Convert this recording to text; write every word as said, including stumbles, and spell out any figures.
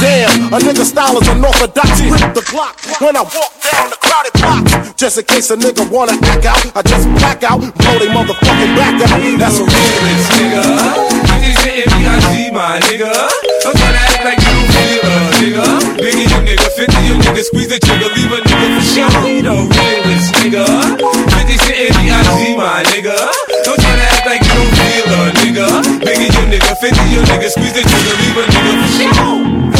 damn, a nigga style is unorthodox. Rip the clock when I walk down the crowded blocks. Just in case a nigga wanna act out, I just black out, blow they motherfucking back out. That's a realist, nigga. You just hitting me, I see my nigga. I'm tryna act like you don't feel a nigga. Biggie, you nigga, fifty, you nigga, squeeze the trigger, leave a nigga for sure. Be the realist, nigga. fifty hitting me, I see my nigga. Don't tryna act like you don't feel a nigga. Biggie, you nigga, fifty, you nigga, squeeze the trigger,